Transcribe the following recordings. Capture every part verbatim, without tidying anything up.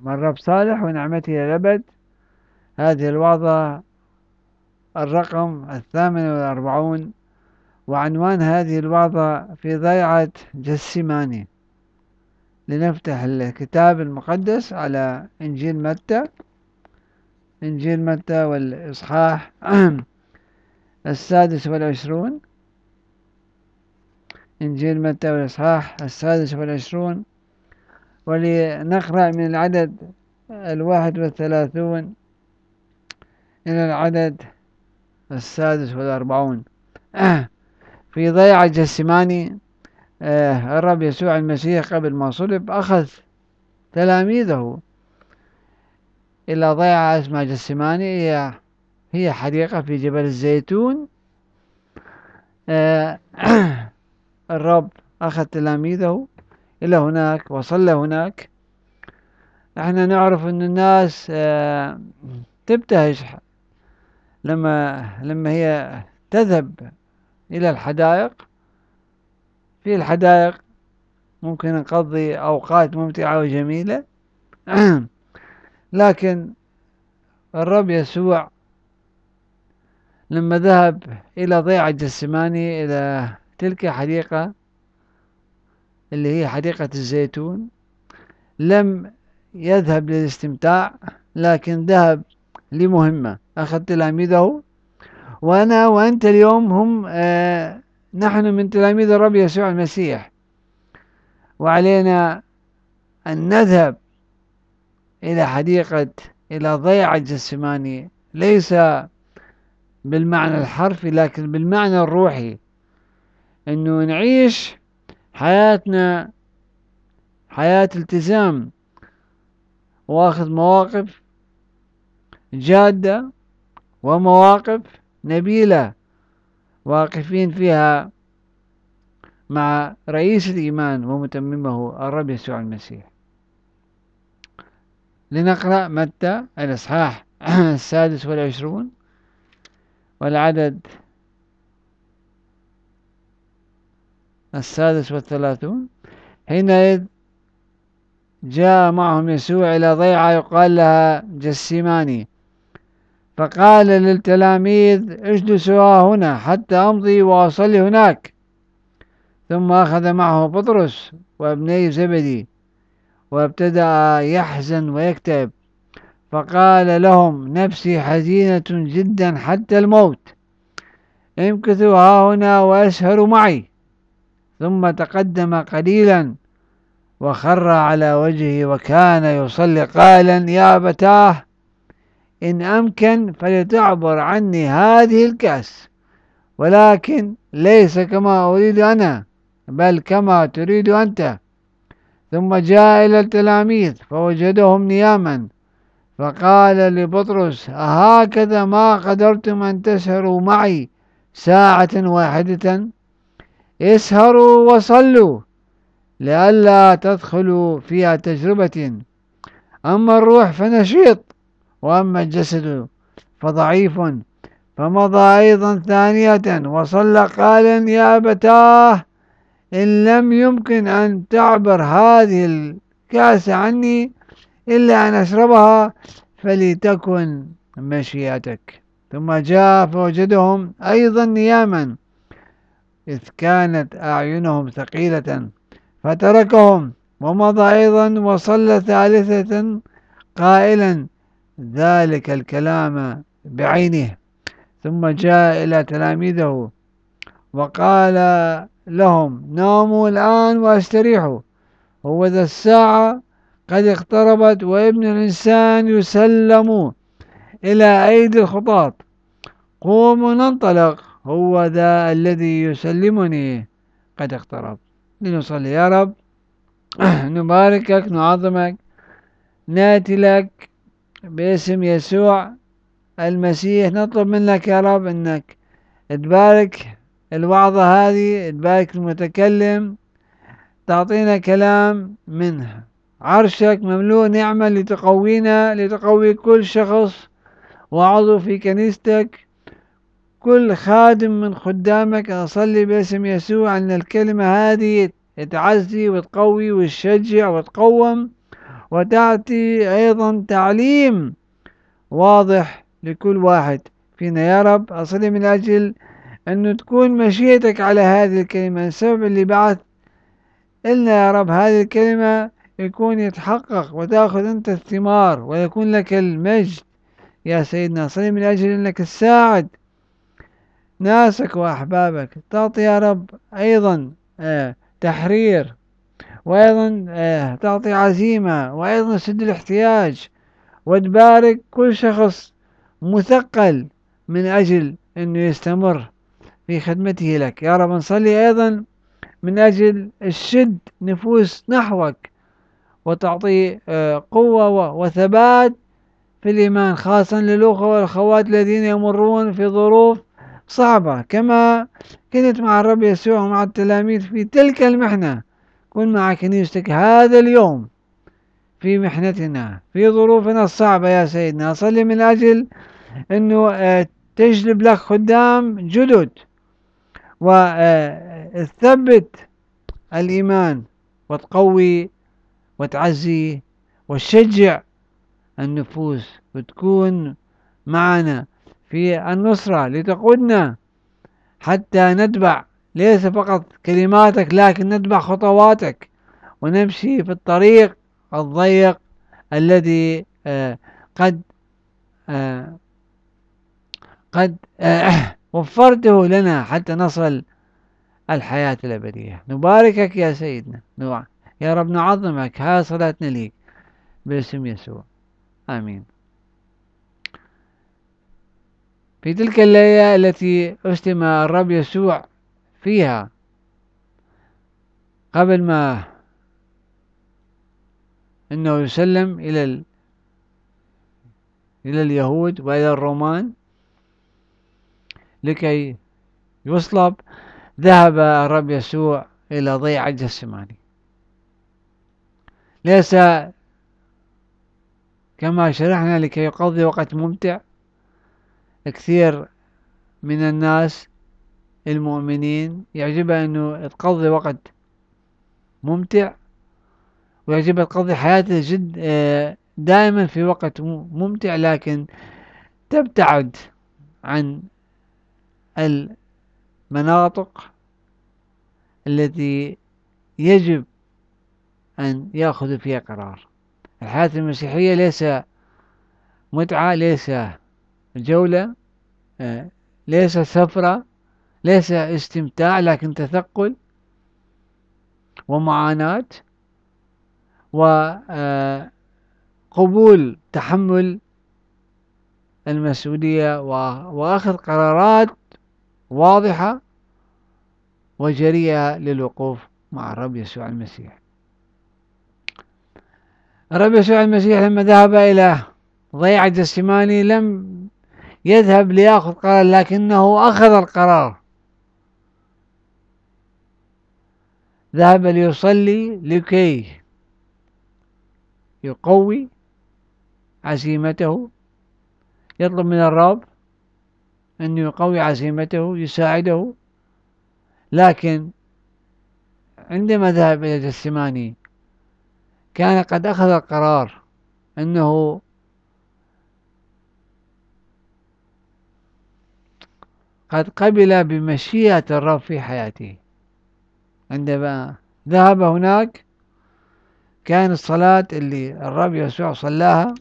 من رب صالح ونعمته إلى الأبد. هذه الوعظة الرقم الثامن والأربعون، وعنوان هذه الوعظة في ضيعة جسيماني. لنفتح الكتاب المقدس على إنجيل متى، إنجيل متى والإصحاح السادس والعشرون. إنجيل متى والإصحاح السادس والعشرون، ولنقرأ من العدد الواحد والثلاثون إلى العدد السادس والأربعون. في ضيعة جسيماني الرب يسوع المسيح قبل ما صلب أخذ تلاميذه إلى ضيعة اسمها جسيماني، هي هي حديقة في جبل الزيتون. الرب أخذ تلاميذه إلى هناك وصلى هناك. احنا نعرف أن الناس تبتهج لما لما هي تذهب إلى الحدائق. في الحدائق ممكن نقضي أوقات ممتعة وجميلة. لكن الرب يسوع لما ذهب إلى ضيعة جسيماني، إلى تلك الحديقة اللي هي حديقة الزيتون، لم يذهب للاستمتاع، لكن ذهب لمهمة. أخذ تلاميذه، وأنا وأنت اليوم هم آه نحن من تلاميذ الرب يسوع المسيح، وعلينا أن نذهب إلى حديقة إلى ضيعة جسيماني، ليس بالمعنى الحرفي لكن بالمعنى الروحي، أنه نعيش حياتنا حياة التزام، واخذ مواقف جادة ومواقف نبيلة واقفين فيها مع رئيس الإيمان ومتممه الرب يسوع المسيح. لنقرأ متى الإصحاح السادس والعشرون والعدد السادس والثلاثون. حينئذ جاء معهم يسوع إلى ضيعة يقال لها جسيماني، فقال للتلاميذ اجلسوا هنا حتى أمضي وأصلي هناك. ثم أخذ معه بطرس وابني زبدي وابتدأ يحزن ويكتئب، فقال لهم نفسي حزينة جدا حتى الموت، امكثوا ها هنا واسهروا معي. ثم تقدم قليلا وخر على وجهه وكان يصلي قائلا يا أبتاه إن أمكن فلتعبر عني هذه الكأس، ولكن ليس كما أريد أنا بل كما تريد أنت. ثم جاء إلى التلاميذ فوجدهم نياما، فقال لبطرس أهكذا ما قدرتم أن تسهروا معي ساعة واحدة؟ اسهروا وصلوا لئلا تدخلوا في تجربة. أما الروح فنشيط، وأما الجسد فضعيف. فمضى أيضا ثانية وصلى قائلا يا أبتاه إن لم يمكن أن تعبر هذه الكأس عني إلا أن أشربها فلتكن مشيئتك. ثم جاء فوجدهم أيضا نياما إذ كانت أعينهم ثقيلة، فتركهم ومضى أيضا وصلى ثالثة قائلا ذلك الكلام بعينه. ثم جاء إلى تلاميذه وقال لهم ناموا الآن واستريحوا، هو ذا الساعة قد اقتربت وابن الإنسان يسلم إلى أيدي الخطاة. قوموا ننطلق، هو ذا الذي يسلمني قد اقترب. لنصلي. يا رب نباركك نعظمك، ناتي لك باسم يسوع المسيح، نطلب منك يا رب أنك تبارك الوعظة هذه، تبارك المتكلم، تعطينا كلام من عرشك مملوء نعمة لتقوينا، لتقوي كل شخص وعضو في كنيستك، كل خادم من خدامك. أصلي باسم يسوع أن الكلمة هذه تعزي وتقوي وتشجع وتقوم وتعطي أيضا تعليم واضح لكل واحد فينا. يا رب أصلي من أجل أن تكون مشيئتك على هذه الكلمة، السبب اللي بعث إلنا يا رب هذه الكلمة يكون يتحقق وتأخذ أنت الثمار ويكون لك المجد يا سيدنا. صلي من أجل أنك تساعد ناسك وأحبابك، تعطي يا رب أيضا آه تحرير، وأيضا آه تعطي عزيمة، وأيضا سد الاحتياج، وتبارك كل شخص مثقل من أجل أنه يستمر في خدمته لك يا رب. نصلي أيضا من أجل الشد نفوس نحوك، وتعطي آه قوة وثبات في الإيمان، خاصة للأخوة والأخوات الذين يمرون في ظروف صعبة، كما كنت مع الرب يسوع ومع التلاميذ في تلك المحنة. كن مع كنيستك هذا اليوم في محنتنا، في ظروفنا الصعبة يا سيدنا. أصلي من أجل أنه تجلب لك خدام جدد، وتثبت الإيمان، وتقوي وتعزي وتشجع النفوس، وتكون معنا في النصرة لتقودنا حتى نتبع ليس فقط كلماتك لكن نتبع خطواتك، ونمشي في الطريق الضيق الذي آه قد آه قد آه وفرته لنا حتى نصل الحياة الأبدية. نباركك يا سيدنا، نوع يا رب نعظمك. ها صلاتنا ليك باسم يسوع، آمين. في تلك الليلة التي أسلم الرب يسوع فيها قبل ما أنه يسلم إلى ال... إلى اليهود وإلى الرومان لكي يصلب، ذهب الرب يسوع إلى ضيعة جثماني، ليس كما شرحنا لكي يقضي وقت ممتع. كثير من الناس المؤمنين يعجبه أنه تقضي وقت ممتع، ويعجبه تقضي حياته جد دائما في وقت ممتع، لكن تبتعد عن المناطق التي يجب أن يأخذ فيها قرار. الحياة المسيحية ليس متعة، ليس جولة، ليس سفرة، ليس استمتاع، لكن تثقل ومعاناة وقبول تحمل المسؤولية وأخذ قرارات واضحة وجريئة للوقوف مع الرب يسوع المسيح. الرب يسوع المسيح لما ذهب إلى ضيعة جثماني لم يذهب ليأخذ قرار، لكنه أخذ القرار. ذهب ليصلي لكي يقوي عزيمته، يطلب من الرب أن يقوي عزيمته، يساعده. لكن عندما ذهب إلى جثماني كان قد أخذ القرار أنه قد قبل بمشيئة الرب في حياته. عندما ذهب هناك كان الصلاة اللي الرب يسوع صلاها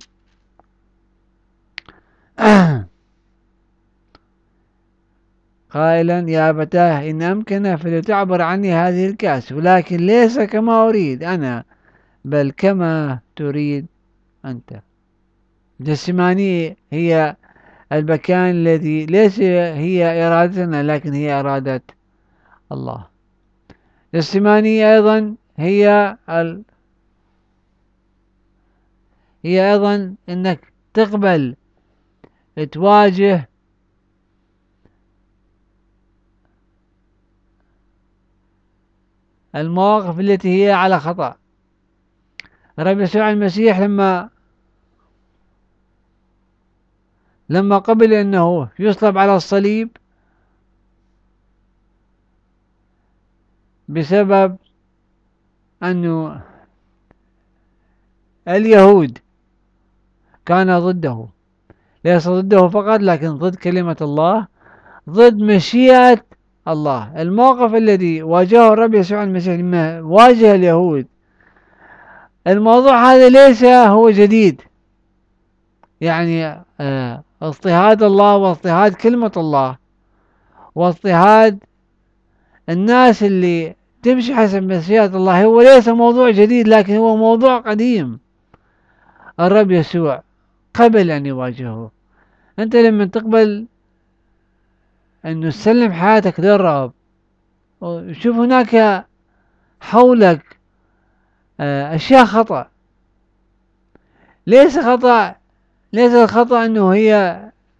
قائلا: يا أبتاه إن أمكن فلتعبر عني هذه الكأس، ولكن ليس كما أريد أنا بل كما تريد أنت. جثماني هي المكان الذي ليس هي إرادتنا لكن هي إرادة الله. جثماني أيضا هي ال... هي أيضا أنك تقبل تواجه المواقف التي هي على خطأ. الرب يسوع المسيح لما لما قبل أنه يصلب على الصليب بسبب أنه اليهود كان ضده، ليس ضده فقط لكن ضد كلمة الله، ضد مشيئة الله. الموقف الذي واجهه الرب يسوع المسيح لما واجه اليهود، الموضوع هذا ليس هو جديد، يعني اه اضطهاد الله واضطهاد كلمة الله واضطهاد الناس اللي تمشي حسب مشيئة الله هو ليس موضوع جديد، لكن هو موضوع قديم. الرب يسوع قبل أن يواجهه. أنت لما تقبل أن تسلم حياتك للرب، شوف هناك حولك أشياء خطأ، ليس خطأ ليس الخطأ أنه هي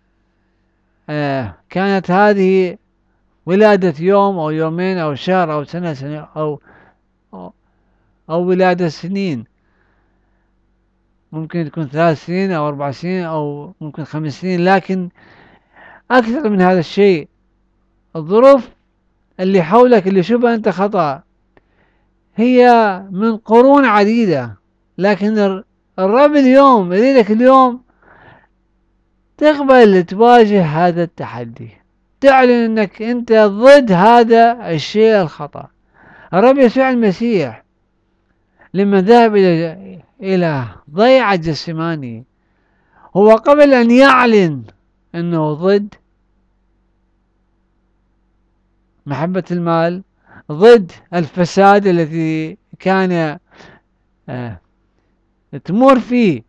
كانت هذه ولادة يوم أو يومين أو شهر أو سنة, سنة أو, أو أو ولادة سنين، ممكن تكون ثلاث سنين أو أربع سنين أو ممكن خمس سنين، لكن أكثر من هذا الشيء. الظروف اللي حولك اللي شوفها أنت خطأ هي من قرون عديدة، لكن الرب اليوم يريدك اليوم تقبل تواجه هذا التحدي، تعلن أنك أنت ضد هذا الشيء الخطأ. الرب يسوع المسيح لما ذهب إلى إلى ضيعة جسماني، هو قبل أن يعلن أنه ضد محبة المال، ضد الفساد الذي كان آه تمر فيه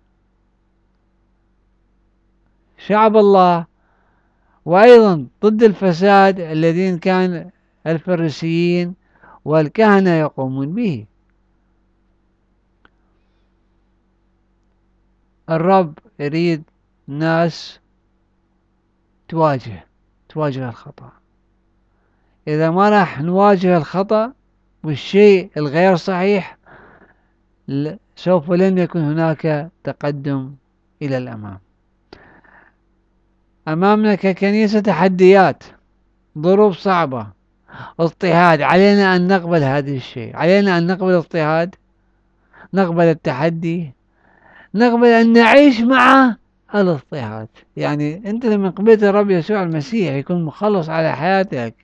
شعب الله، وأيضا ضد الفساد الذين كان الفريسيين والكهنة يقومون به. الرب يريد ناس تواجه تواجه الخطأ. إذا ما راح نواجه الخطأ والشيء الغير صحيح، سوف لن يكون هناك تقدم إلى الأمام. أمامنا ككنيسة تحديات، ظروف صعبة، اضطهاد. علينا أن نقبل هذا الشيء، علينا أن نقبل الاضطهاد، نقبل التحدي، نقبل أن نعيش مع الاضطهاد. يعني أنت لما قبلت الرب يسوع المسيح يكون مخلص على حياتك،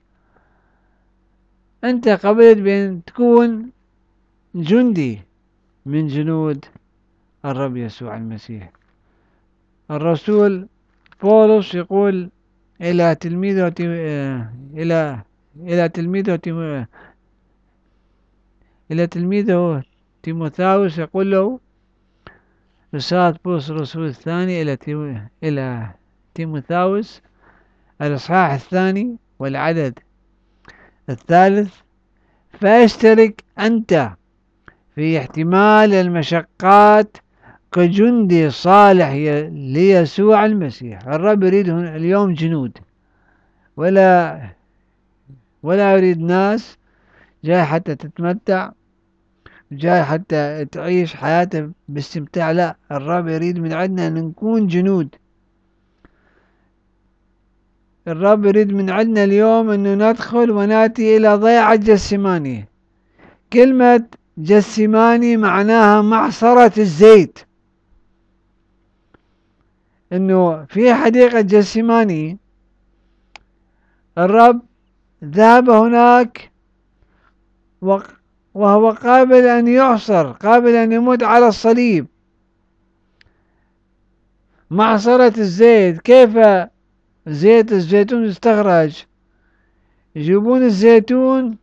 أنت قبلت بأن تكون جندي من جنود الرب يسوع المسيح. الرسول بولس يقول إلى تلميذه إلى إلى تلميذه إلى تلميذه تيموثاوس، يقول له رسالة بولس الرسول الثاني إلى إلى تيموثاوس الإصحاح الثاني والعدد الثالث: فاشترك أنت في احتمال المشقات كجندي صالح ليسوع المسيح. الرب يريد اليوم جنود، ولا ولا يريد ناس جاي حتى تتمتع، جاي حتى تعيش حياته باستمتاع. لا، الرب يريد من عندنا أن نكون جنود. الرب يريد من عندنا اليوم أنه ندخل ونأتي إلى ضيعة جسماني. كلمة جسماني معناها معصرة الزيت، أنه في حديقة جسماني الرب ذهب هناك وهو قابل أن يعصر، قابل أن يموت على الصليب. معصرة الزيت، كيف زيت الزيتون يستخرج؟ يجيبون الزيتون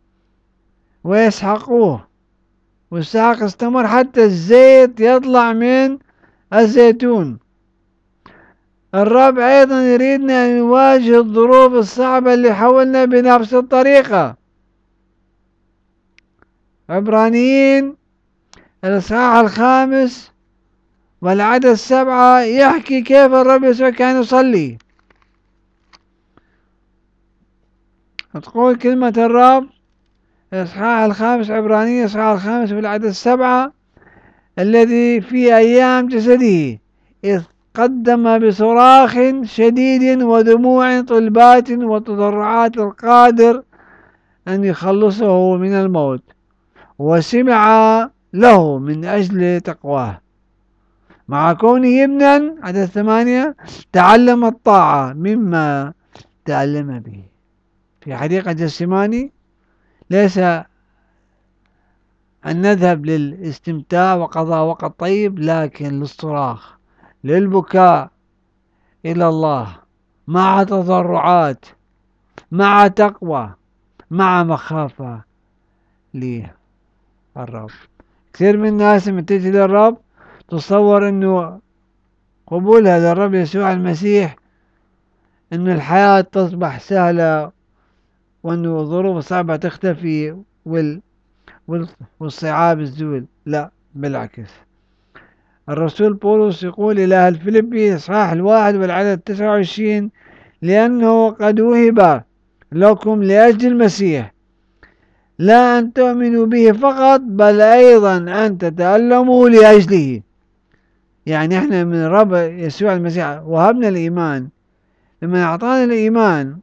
ويسحقوه، والسحق استمر حتى الزيت يطلع من الزيتون. الرب أيضا يريدنا أن نواجه الظروف الصعبة اللي حولنا بنفس الطريقة. عبرانيين الإصحاح الخامس والعدد السبعة يحكي كيف الرب يسوع كان يصلي. تقول كلمة الرب الإصحاح الخامس، عبرانيين الإصحاح الخامس والعدد السبعة: الذي في أيام جسده إذ قدم بصراخ شديد ودموع طلبات وتضرعات القادر أن يخلصه من الموت، وسمع له من أجل تقواه، مع كونه ابنا. عدد ثمانية، تعلم الطاعة مما تعلم به. في حديقة جسماني ليس أن نذهب للاستمتاع وقضاء وقت طيب، لكن للصراخ، للبكاء إلى الله، مع تضرعات، مع تقوى، مع مخافة للرب. كثير من الناس لما تجي للرب تصور أنه قبولها للرب يسوع المسيح أن الحياة تصبح سهلة، وأنه الظروف الصعبة تختفي وال... وال... والصعاب الزول. لا، بالعكس. الرسول بولس يقول إلى أهل فيلبي إصحاح الواحد والعدد تسعة وعشرين: لأنه قد وهب لكم لأجل المسيح لا أن تؤمنوا به فقط، بل أيضا أن تتألموا لأجله. يعني احنا من الرب يسوع المسيح وهبنا الإيمان. لما أعطانا الإيمان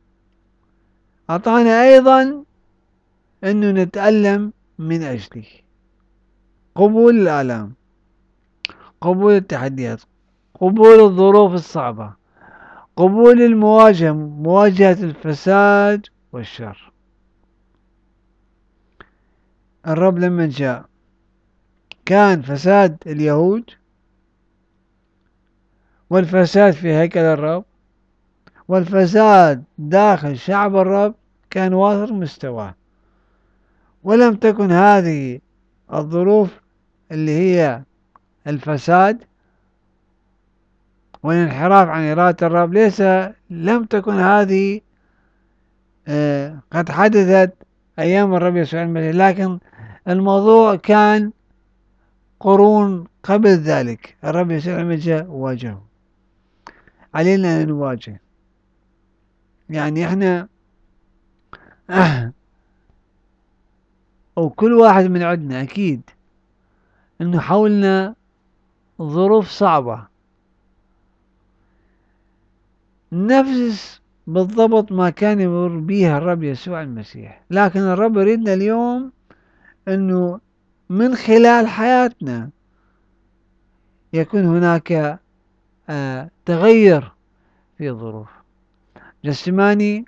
أعطانا أيضا أنه نتألم من أجله. قبول الآلام، قبول التحديات، قبول الظروف الصعبة، قبول المواجهة، مواجهة الفساد والشر. الرب لما جاء كان فساد اليهود والفساد في هيكل الرب والفساد داخل شعب الرب كان واصل مستواه. ولم تكن هذه الظروف اللي هي الفساد والانحراف عن إرادة الرب، ليس لم تكن هذه آه قد حدثت أيام الرب يسوع المسيح، لكن الموضوع كان قرون قبل ذلك. الرب يسوع المسيح واجهه. علينا أن نواجه. يعني احنا أو كل واحد من عندنا أكيد أنه حولنا ظروف صعبة نفس بالضبط ما كان يمر بيها الرب يسوع المسيح، لكن الرب يريدنا اليوم أنه من خلال حياتنا يكون هناك آه تغير في الظروف. جسماني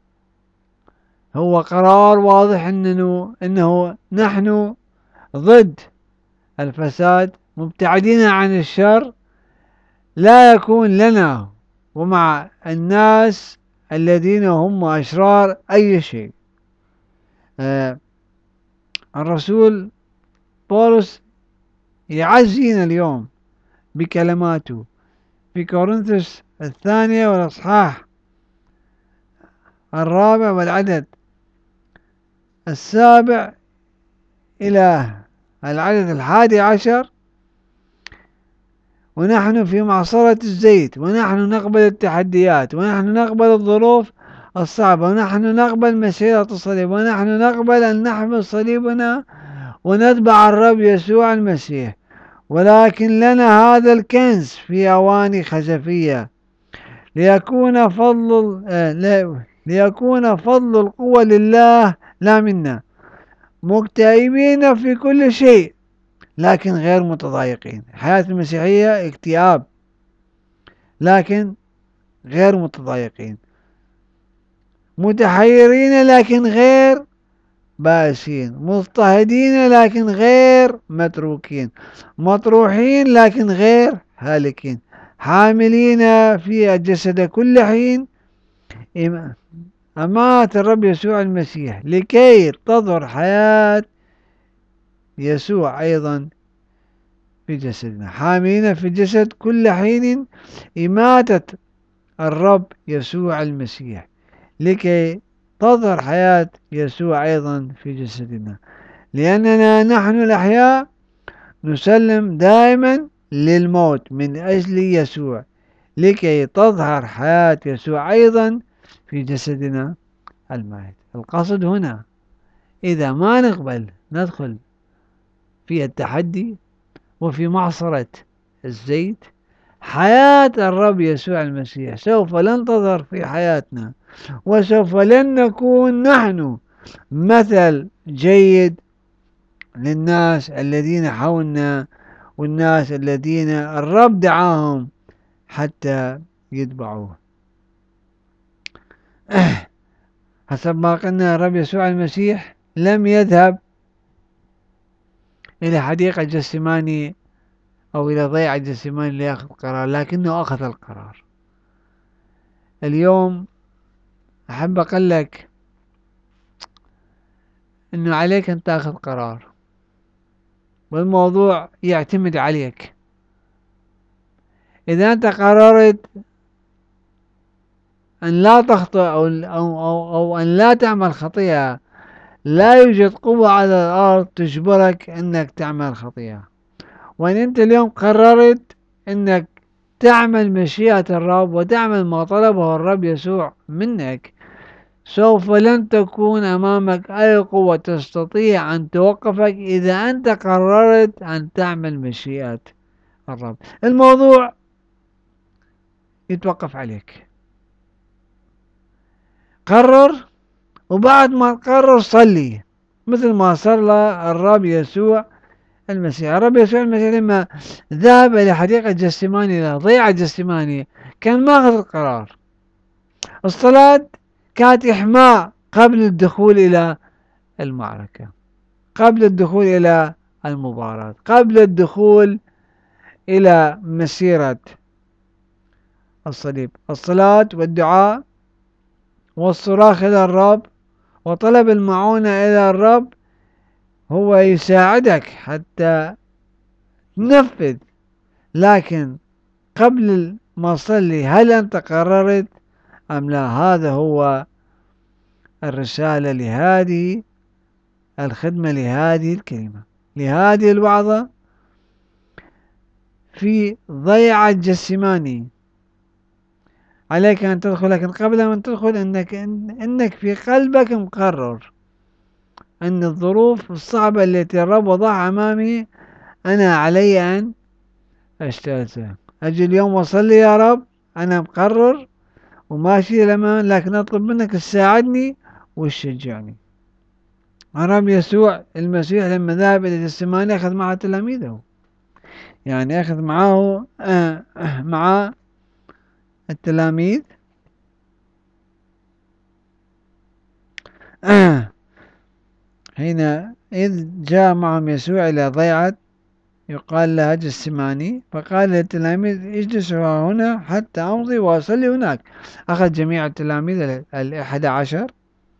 هو قرار واضح أنه, إنه نحن ضد الفساد، مبتعدين عن الشر، لا يكون لنا ومع الناس الذين هم أشرار أي شيء. آه الرسول بولس يعزينا اليوم بكلماته في كورنثوس الثانية والأصحاح الرابع والعدد السابع إلى العدد الحادي عشر: ونحن في معصرة الزيت، ونحن نقبل التحديات، ونحن نقبل الظروف الصعبة، ونحن نقبل مسيرة الصليب، ونحن نقبل أن نحمل صليبنا ونتبع الرب يسوع المسيح. ولكن لنا هذا الكنز في أواني خزفية، ليكون فضل ليكون فضل القوة لله لا منا، مكتئبين في كل شيء لكن غير متضايقين. حياة المسيحية اكتئاب لكن غير متضايقين، متحيرين لكن غير بائسين، مضطهدين لكن غير متروكين، مطروحين لكن غير هالكين، حاملين في الجسد كل حين أمات الرب يسوع المسيح، لكي تظهر حياة يسوع أيضا في جسدنا. حاملين في الجسد كل حين إماتة الرب يسوع المسيح، لكي تظهر حياة يسوع أيضا في جسدنا. لأننا نحن الأحياء نسلم دائما للموت من أجل يسوع، لكي تظهر حياة يسوع أيضا في جسدنا الميت. القصد هنا إذا ما نقبل ندخل في التحدي وفي معصرة الزيت، حياة الرب يسوع المسيح سوف لن تظهر في حياتنا، وسوف لن نكون نحن مثل جيد للناس الذين حولنا والناس الذين الرب دعاهم حتى يتبعوه. حسب ما قلنا الرب يسوع المسيح لم يذهب إلى حديقة جسماني أو إلى ضيعة جسماني ليأخذ قرار، لكنه أخذ القرار. اليوم أحب أقول لك أنه عليك أن تأخذ قرار، والموضوع يعتمد عليك. إذا أنت قررت أن لا تخطئ أو, أو, أو, أو أن لا تعمل خطيئة، لا يوجد قوة على الأرض تجبرك أنك تعمل خطيئة. وإن أنت اليوم قررت أنك تعمل مشيئة الرب وتعمل ما طلبه الرب يسوع منك، سوف لن تكون أمامك أي قوة تستطيع أن توقفك إذا أنت قررت أن تعمل مشيئة الرب. الموضوع يتوقف عليك. قرر، وبعد ما تقرر صلي مثل ما صلى الرب يسوع المسيح. الرب يسوع المسيح لما ذهب إلى حديقة جسماني إلى ضيعة جسماني كان ماخذ القرار. الصلاة كانت إحماء قبل الدخول إلى المعركة، قبل الدخول إلى المباراة، قبل الدخول إلى مسيرة الصليب. الصلاة والدعاء والصراخ إلى الرب وطلب المعونة إلى الرب هو يساعدك حتى تنفذ. لكن قبل ما تصلي هل أنت قررت أم لا؟ هذا هو الرسالة لهذه الخدمة، لهذه الكلمة، لهذه الوعظة في ضيعة جسماني. عليك أن تدخل، لكن قبل أن تدخل إنك, إنك في قلبك مقرر أن الظروف الصعبة التي الرب وضعها أمامي أنا علي أن أجتازها. أجي اليوم وصلي يا رب، أنا مقرر وماشي للأمام، لكن أطلب منك تساعدني وتشجعني. الرب يسوع المسيح لما ذهب إلى الجسماني أخذ معه تلاميذه، يعني أخذ معه آه آه مع التلاميذ آه حين إذ جاء معهم يسوع إلى ضيعة يقال لها جسماني، فقال للتلاميذ اجلسوا هنا حتى أمضي وأصلي هناك. أخذ جميع التلاميذ الأحد عشر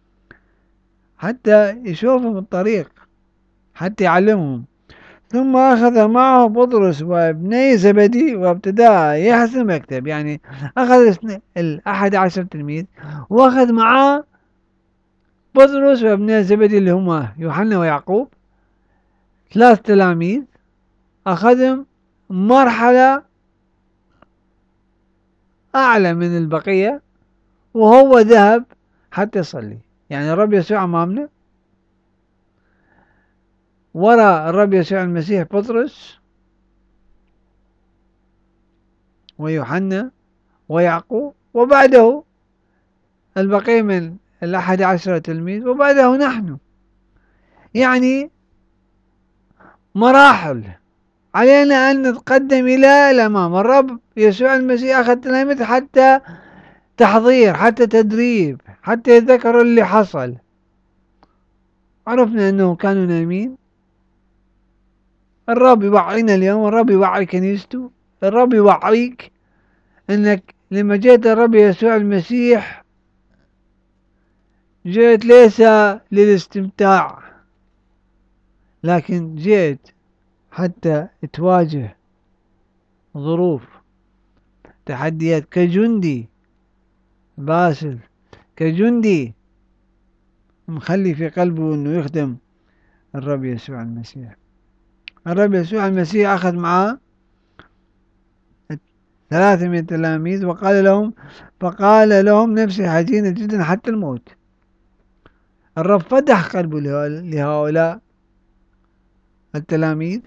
حتى يشوفهم الطريق، حتى يعلمهم. ثم أخذ معه بطرس وابني زبدي وابتدأ يحسن مكتب. يعني أخذ الأحد عشر تلميذ وأخذ معه بطرس وابني زبدي اللي هما يوحنا ويعقوب، ثلاث تلاميذ، أخذهم مرحلة أعلى من البقية وهو ذهب حتى يصلي. يعني الرب يسوع أمامنا، وراء الرب يسوع المسيح بطرس ويوحنا ويعقوب، وبعده البقية من الأحد عشر تلميذ، وبعده نحن. يعني مراحل علينا أن نتقدم إلى الأمام. الرب يسوع المسيح أخذ تلاميذ حتى تحضير، حتى تدريب، حتى يذكروا اللي حصل. عرفنا أنهم كانوا نايمين. الرب يوعينا اليوم، الرب يوعي كنيسته، الرب يوعيك أنك لما جئت الرب يسوع المسيح جئت ليس للاستمتاع، لكن جئت حتى تواجه ظروف، تحديات، كجندي باسل، كجندي مخلي في قلبه أنه يخدم الرب يسوع المسيح. الرب يسوع المسيح أخذ معاه ثلاثة من التلاميذ وقال لهم، فقال لهم نفسي حزينة جدا حتى الموت. الرب فتح قلبه لهؤلاء التلاميذ،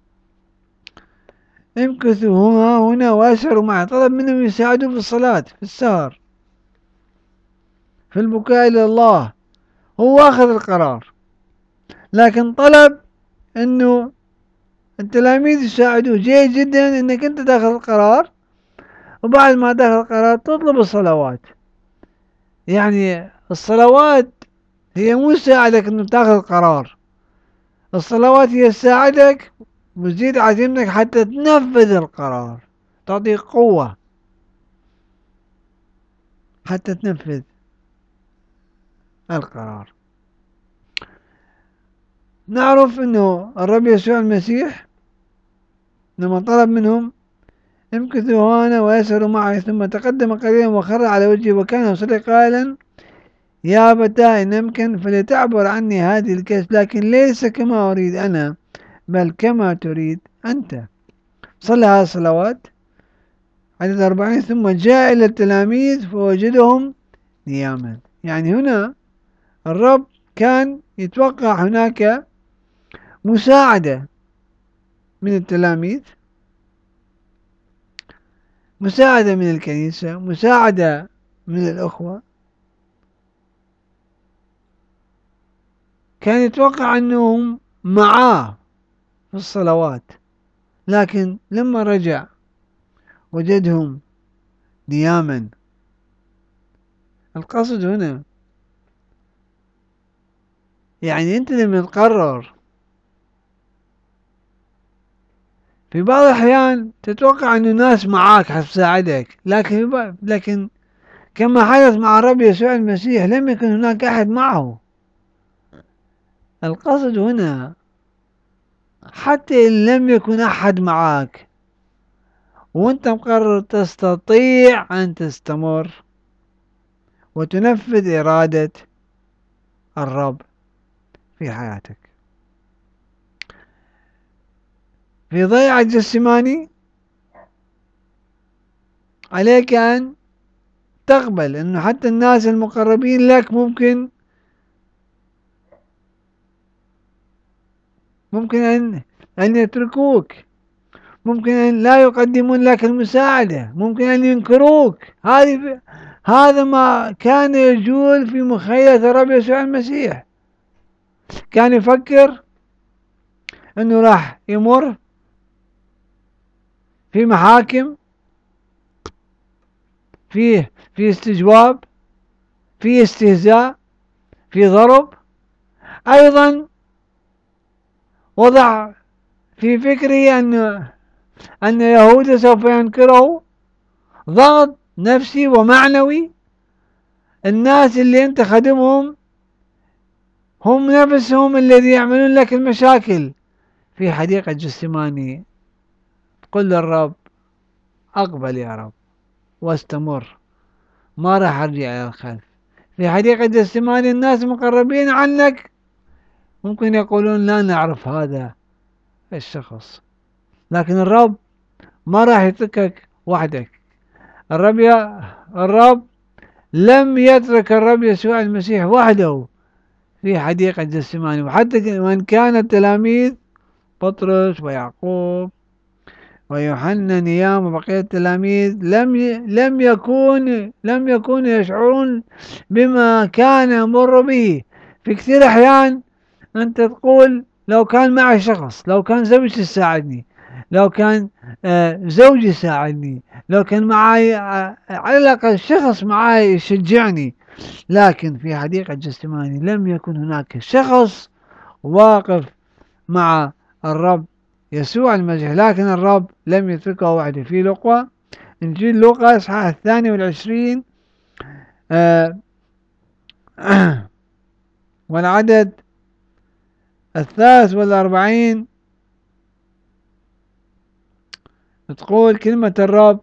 امكثوا هنا هنا واسهروا معه. طلب منهم يساعدوا في الصلاة، في السهر، في البكاء إلى الله. هو أخذ القرار، لكن طلب انه التلاميذ يساعدوه. جيد جدا انك انت تاخذ القرار، وبعد ما تاخذ القرار تطلب الصلوات. يعني الصلوات هي مو تساعدك انه تاخذ قرار، الصلوات هي تساعدك وتزيد عزيمتك حتى تنفذ القرار، تعطيك قوة حتى تنفذ القرار. نعرف انه الرب يسوع المسيح لما طلب منهم امكثوا هنا ويسروا معي، ثم تقدم قليلا وخر على وجهه وكان يصلي قائلا يا أبتاه إن أمكن فلتعبر عني هذه الكأس، لكن ليس كما أريد أنا بل كما تريد أنت. صلى هذه الصلوات عدد أربعين ثم جاء إلى التلاميذ فوجدهم نياما. يعني هنا الرب كان يتوقع هناك مساعدة من التلاميذ، مساعدة من الكنيسة، مساعدة من الأخوة. كان يتوقع أنهم معاه في الصلوات، لكن لما رجع وجدهم نياما. القصد هنا يعني أنت لما تقرر في بعض الأحيان تتوقع أن الناس معاك حتساعدك، لكن لكن كما حدث مع الرب يسوع المسيح لم يكن هناك أحد معه. القصد هنا حتى إن لم يكن أحد معك وأنت مقرر تستطيع أن تستمر وتنفذ إرادة الرب في حياتك. في ضيعة جسماني عليك أن تقبل أنه حتى الناس المقربين لك ممكن ممكن أن أن يتركوك، ممكن أن لا يقدمون لك المساعدة، ممكن أن ينكروك. هذه هذا ما كان يجول في مخيلة الرب يسوع المسيح. كان يفكر أنه راح يمر في محاكم، فيه في استجواب، في استهزاء، في ضرب. أيضا وضع في فكره أن أن يهوذا سوف ينكره، ضغط نفسي ومعنوي. الناس اللي أنت خدمهم هم نفسهم الذي يعملون لك المشاكل. في حديقة جثماني قل للرب أقبل يا رب واستمر، ما راح أرجع إلى الخلف. في حديقة جثماني الناس مقربين عنك ممكن يقولون لا نعرف هذا الشخص، لكن الرب ما راح يتركك وحدك. الرب يا الرب لم يترك الرب يسوع المسيح وحده في حديقة جثماني. وحتى وإن كان التلاميذ بطرس ويعقوب ويوحنا نيام وبقية التلاميذ لم ي... لم يكون لم يكونوا يشعرون بما كان يمر به. في كثير أحيان أنت تقول لو كان معي شخص، لو كان زوجتي تساعدني، لو كان آه زوجي يساعدني، لو كان معي آه على الأقل شخص معي يشجعني. لكن في حديقة جثماني لم يكن هناك شخص واقف مع الرب يسوع المسيح، لكن الرب لم يتركه وحده. في لوقا إنجيل لوقا إصحاح الثاني والعشرين آه والعدد الثالث والأربعين تقول كلمة الرب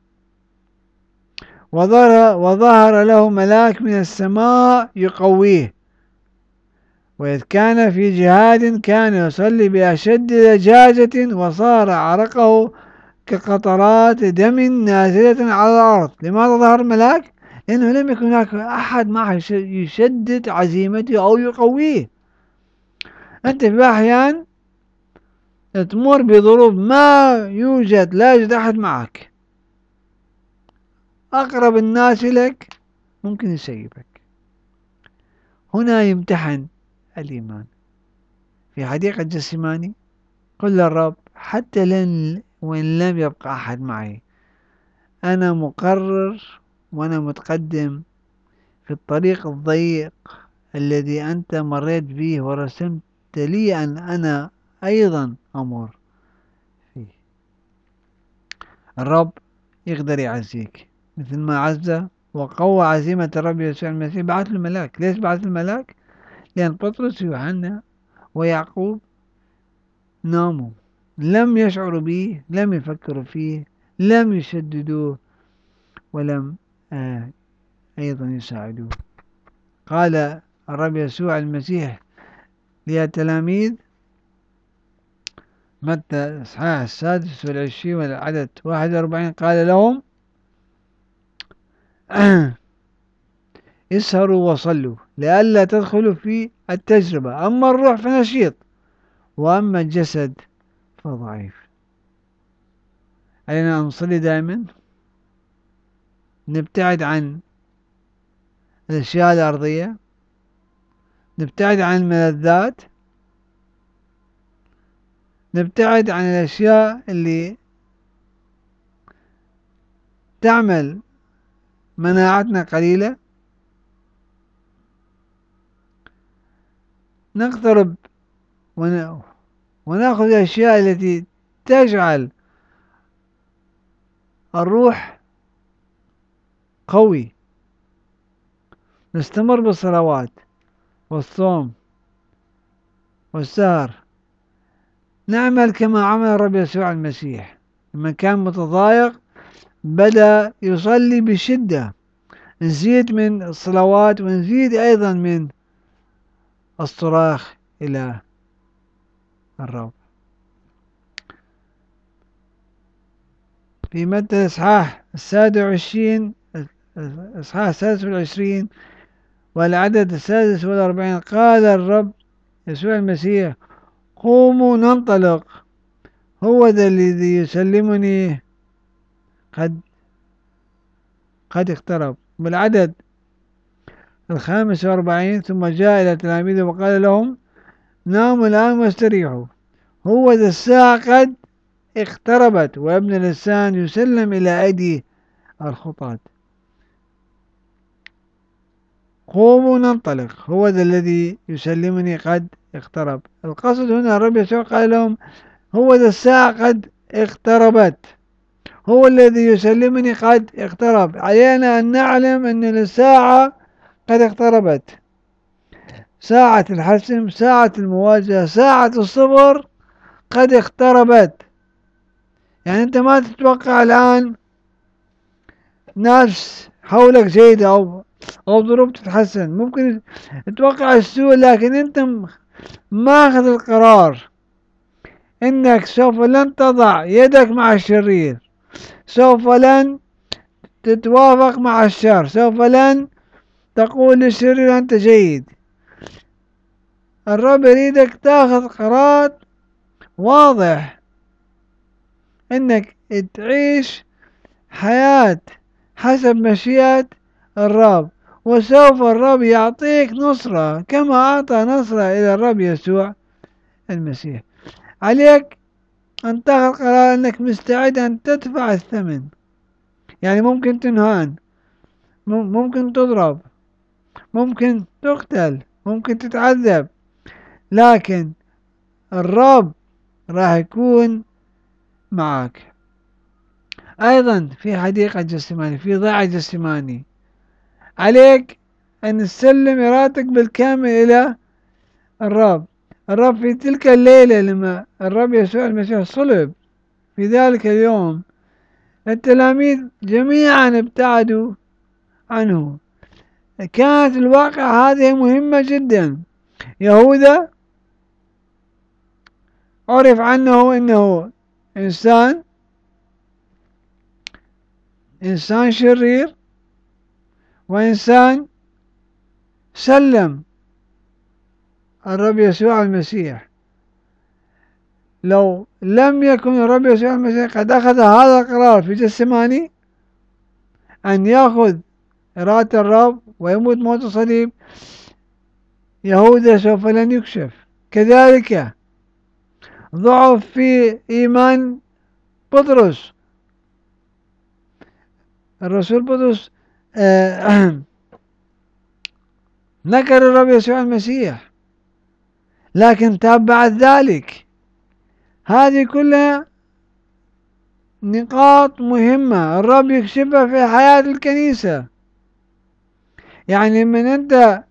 وظهر, وظهر له ملاك من السماء يقويه، وإذ كان في جهاد كان يصلي بأشد لجاجة وصار عرقه كقطرات دم نازلة على الأرض. لماذا ظهر الملاك؟ لأنه لم يكن هناك أحد معه يشدد عزيمته أو يقويه. أنت في أحيان تمر بظروف ما يوجد لا يوجد أحد معك، أقرب الناس لك ممكن يسيبك. هنا يمتحن الإيمان. في حديقة جثماني؟ قل للرب حتى لن وإن لم يبقى أحد معي، أنا مقرر وأنا متقدم في الطريق الضيق الذي أنت مريت به ورسمت لي أن أنا أيضا أمر فيه. الرب يقدر يعزيك مثل ما عزى وقوى عزيمة الرب يسوع المسيح. بعث له ملاك. ليش بعث الملاك؟ لأن بطرس ويوحنا ويعقوب ناموا، لم يشعروا به، لم يفكروا فيه، لم يشددوه، ولم آه أيضا يساعدوه. قال الرب يسوع المسيح للتلاميذ متى إصحاح السادس والعشرين والعدد واحد وأربعين، قال لهم اسهروا وصلوا لئلا تدخلوا في التجربة، أما الروح فنشيط وأما الجسد فضعيف. علينا أن نصلي دائما، نبتعد عن الأشياء الأرضية، نبتعد عن الملذات، نبتعد عن الأشياء اللي تعمل مناعتنا قليلة، نقترب ونأخذ الأشياء التي تجعل الروح قوي. نستمر بالصلوات والصوم والسهر، نعمل كما عمل الرب يسوع المسيح لما كان متضايق بدأ يصلي بشدة. نزيد من الصلوات ونزيد أيضا من الصراخ إلى الرب. في متى الإصحاح السادس والعشرين الإصحاح السادس والعشرين والعدد السادس والأربعين قال الرب يسوع المسيح قوموا ننطلق، هو ذا الذي يسلمني قد قد اقترب. بالعدد الخامس والأربعين ثم جاء إلى تلاميذه وقال لهم ناموا الآن واستريحوا، هو ذا الساعة قد اقتربت وابن الإنسان يسلم إلى أيدي الخطاة. قوموا ننطلق، هو ذا الذي يسلمني قد اقترب. القصد هنا الرب يسوع قال لهم هو ذا الساعة قد اقتربت، هو الذي يسلمني قد اقترب. علينا أن نعلم أن الساعة قد اقتربت، ساعة الحسم، ساعة المواجهة، ساعة الصبر قد اقتربت. يعني أنت ما تتوقع الآن ناس حولك جيدة أو أو ظروف تتحسن، ممكن تتوقع السوء، لكن أنت ماخذ القرار إنك سوف لن تضع يدك مع الشرير، سوف لن تتوافق مع الشر، سوف لن تقول للشرير أنت جيد. الرب يريدك تاخذ قرار واضح إنك تعيش حياة حسب مشيئة الرب، وسوف الرب يعطيك نصرة كما أعطى نصرة إلى الرب يسوع المسيح. عليك أن تاخذ قرار أنك مستعد أن تدفع الثمن. يعني ممكن تنهان، ممكن تضرب، ممكن تقتل، ممكن تتعذب، لكن الرب راح يكون معك. أيضا في حديقة جثماني، في ضيعة جثماني، عليك أن تسلم إرادتك بالكامل إلى الرب. الرب في تلك الليلة لما الرب يسوع المسيح صلب في ذلك اليوم، التلاميذ جميعا ابتعدوا عنه. كانت الواقع هذه مهمة جدا. يهوذا عرف عنه إنه إنسان إنسان شرير وإنسان سلم الرب يسوع المسيح. لو لم يكن الرب يسوع المسيح قد أخذ هذا القرار في جثماني أن يأخذ إرادة الرب ويموت موت الصليب، يهوذا سوف لن يكشف، كذلك ضعف في إيمان بطرس. الرسول بطرس آه نكر الرب يسوع المسيح، لكن تاب بعد ذلك. هذه كلها نقاط مهمة الرب يكشفها في حياة الكنيسة. يعني من أنت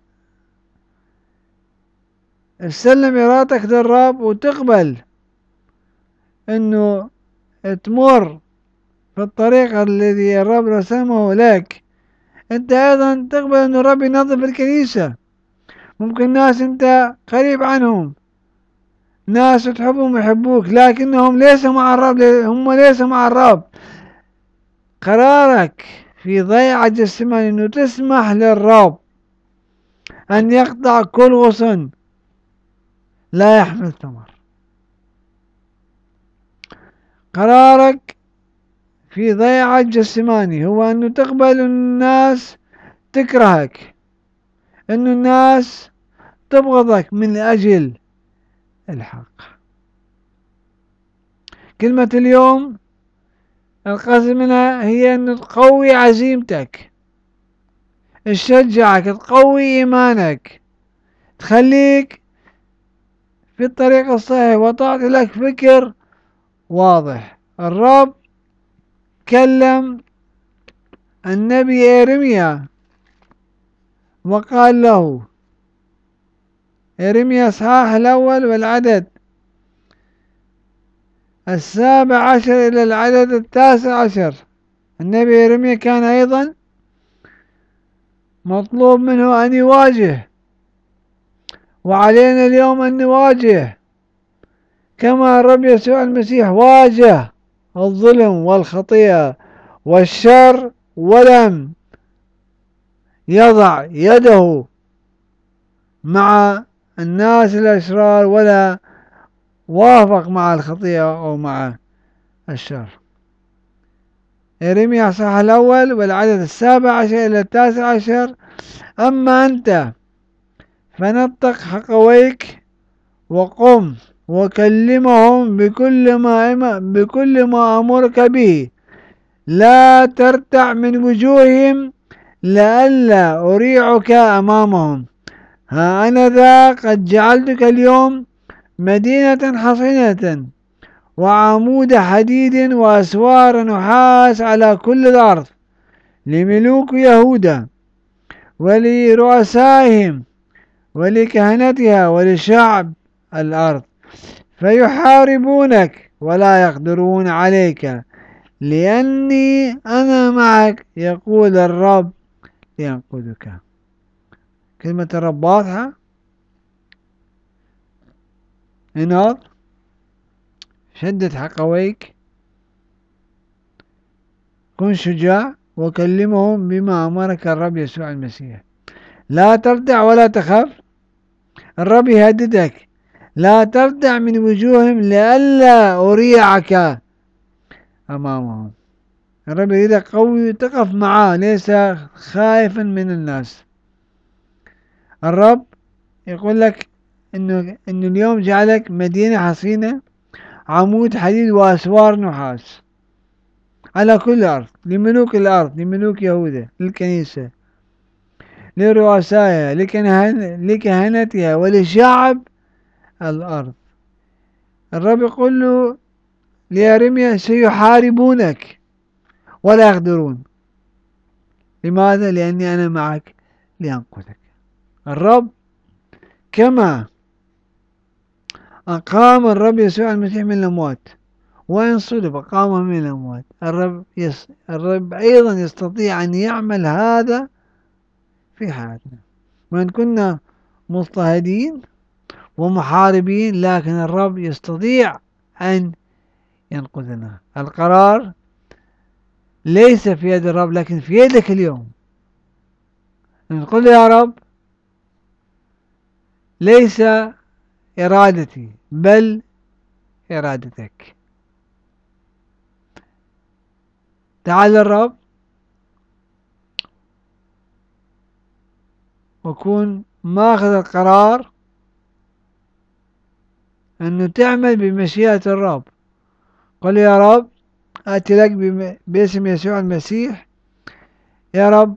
تسلم إرادتك للرب وتقبل أنه تمر في الطريق الذي الرب رسمه لك، أنت أيضا تقبل أن الرب ينظف الكنيسة. ممكن ناس أنت قريب عنهم، ناس تحبهم يحبوك، لكنهم ليسوا مع الرب، هم ليسوا مع الرب. قرارك في ضيعة جسماني أنه تسمح للرب أن يقطع كل غصن لا يحمل ثمر. قرارك في ضيعة جسماني هو أنه تقبل الناس تكرهك، أن الناس تبغضك من أجل الحق. كلمة اليوم القصد منها هي أن تقوي عزيمتك، تشجعك، تقوي إيمانك، تخليك في الطريق الصحيح وتعطي لك فكر واضح. الرب كلم النبي إيرميا وقال له، إيرميا إصحاح الأول والعدد السابع عشر إلى العدد التاسع عشر. النبي إيرميا كان أيضا مطلوب منه أن يواجه، وعلينا اليوم أن نواجه كما الرب يسوع المسيح واجه الظلم والخطيئة والشر ولم يضع يده مع الناس الأشرار ولا وافق مع الخطيئة أو مع الشر. إرميا الصح الأول والعدد السابع عشر إلى التاسع عشر. أما أنت فنطق حقويك وقم وكلمهم بكل ما بكل ما أمرك به، لا ترتع من وجوههم لئلا أريعك أمامهم. ها أنا ذا قد جعلتك اليوم مدينة حصينة وعمود حديد وأسوار نحاس على كل الأرض لملوك يهوذا ولرؤسائهم ولكهنتها ولشعب الأرض، فيحاربونك ولا يقدرون عليك، لأني أنا معك يقول الرب لينقذك. كلمة الرب واضحة. انهض، شدد حقويك، كن شجاع، وكلمهم بما أمرك الرب يسوع المسيح. لا ترتع ولا تخف. الرب يهددك، لا ترتع من وجوههم لئلا أريعك أمامهم. الرب يريدك قوي تقف معاه، ليس خائفا من الناس. الرب يقول لك إنه إنه اليوم جعلك مدينة حصينة، عمود حديد وأسوار نحاس على كل الأرض، لملوك الأرض، لملوك يهوذا، للكنيسة، لرؤسائها، لكهن لكهنتها ولشعب الأرض. الرب يقول له ليرميا سيحاربونك ولا يقدرون. لماذا؟ لأني أنا معك لأنقذك. الرب كما أقام الرب يسوع المسيح من الأموات، وإن صلب قام من الأموات، الرب, يس الرب أيضا يستطيع أن يعمل هذا في حياتنا. وإن كنا مضطهدين ومحاربين، لكن الرب يستطيع أن ينقذنا. القرار ليس في يد الرب لكن في يدك اليوم. نقول يا رب ليس إرادتي بل إرادتك. تعال الرب وكون ماخذ القرار أنه تعمل بمشيئة الرب. قل يا رب آتي لك باسم يسوع المسيح. يا رب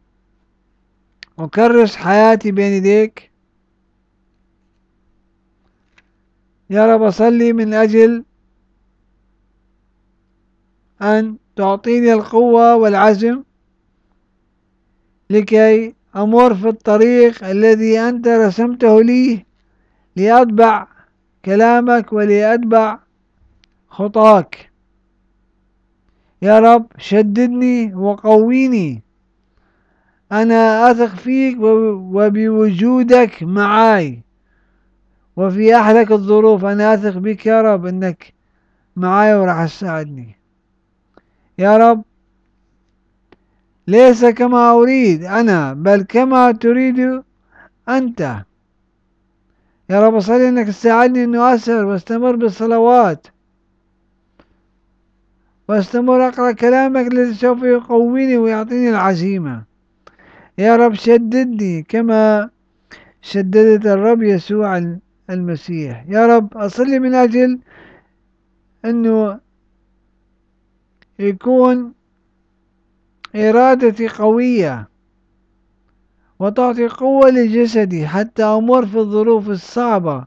أكرس حياتي بين يديك. يا رب أصلي من أجل أن تعطيني القوة والعزم لكي أمر في الطريق الذي أنت رسمته لي، لأتبع كلامك ولأتبع خطاك. يا رب شددني وقويني، أنا أثق فيك وبوجودك معاي وفي أحلك الظروف. أنا أثق بك يا رب أنك معاي وراح تساعدني. يا رب ليس كما أريد أنا بل كما تريد أنت. يا رب أصلي أنك تساعدني أنه أسهر واستمر بالصلوات واستمر أقرأ كلامك الذي سوف يقويني ويعطيني العزيمة. يا رب شددني كما شددت الرب يسوع المسيح. يا رب أصلي من أجل أنه يكون إرادتي قوية وتعطي قوة لجسدي حتى أمر في الظروف الصعبة،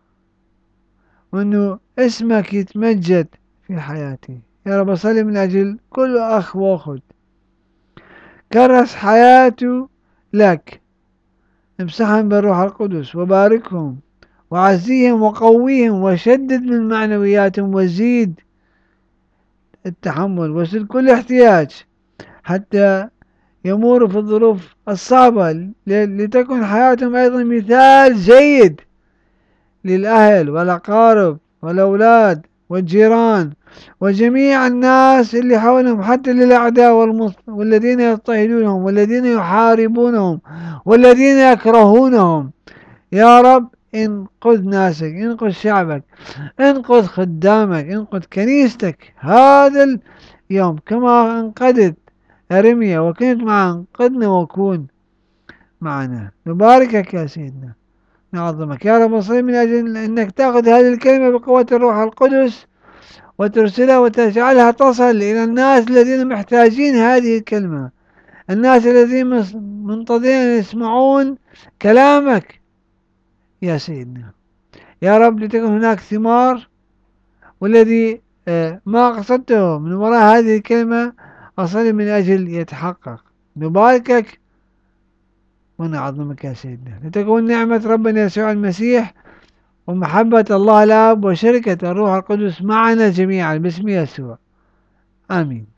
وأنه اسمك يتمجد في حياتي. يا رب أصلي من أجل كل أخ وأخت كرس حياته لك، امسحهم بالروح القدس وباركهم وعزيهم وقويهم وشدد من معنوياتهم وزيد التحمل وسد كل احتياج حتى يمروا في الظروف الصعبة، لتكن حياتهم أيضا مثال جيد للأهل والأقارب والأولاد والجيران وجميع الناس اللي حولهم، حتى للأعداء والذين يضطهدونهم والذين يحاربونهم والذين يكرهونهم. يا رب انقذ ناسك، انقذ شعبك، انقذ خدامك، انقذ كنيستك هذا اليوم كما انقذت أرميا وكنت مع انقذنا وكون معنا. نباركك يا سيدنا، نعظمك. يا رب أصلي من أجل أنك تأخذ هذه الكلمة بقوة الروح القدس وترسلها وتجعلها تصل إلى الناس الذين محتاجين هذه الكلمة، الناس الذين منتظرين أن يسمعون كلامك يا سيدنا. يا رب لتكن هناك ثمار، والذي ما قصدته من وراء هذه الكلمة أصلي من أجل يتحقق. نباركك ونعظمك يا سيدنا. لتكون نعمة ربنا يسوع المسيح ومحبة الله الآب وشركة الروح القدس معنا جميعا باسم يسوع، آمين.